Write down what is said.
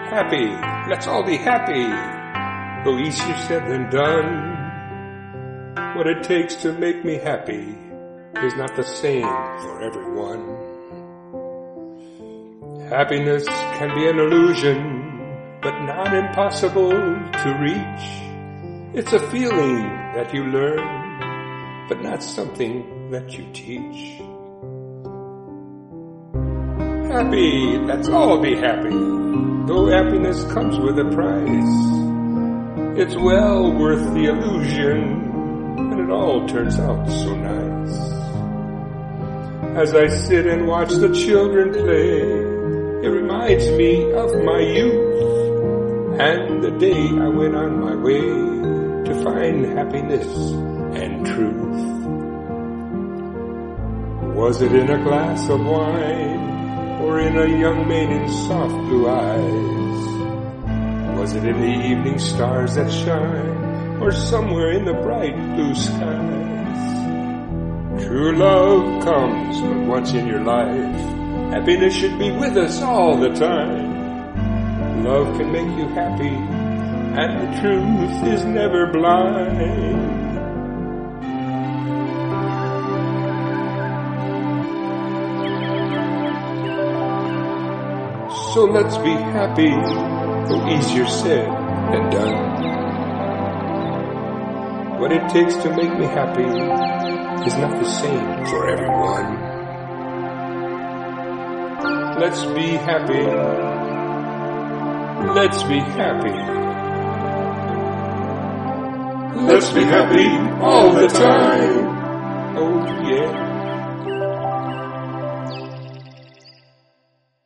happy, let's all be happy. Though easier said than done, what it takes to make me happy is not the same for everyone. Happiness can be an illusion, but not impossible to reach. It's a feeling that you learn, but not something that you teach. Happy, let's all be happy, though happiness comes with a price. It's well worth the illusion, and it all turns out so nice. As I sit and watch the children play, it reminds me of my youth, and the day I went on my way to find happiness and truth. Was it in a glass of wine, or in a young maiden's soft blue eyes? Was it in the evening stars that shine, or somewhere in the bright blue skies? True love comes but once in your life. Happiness should be with us all the time. Love can make you happy, and the truth is never blind. So let's be happy, though easier said than done. What it takes to make me happy is not the same for everyone. Let's be happy. Let's be happy. Let's be happy all the time. Oh yeah.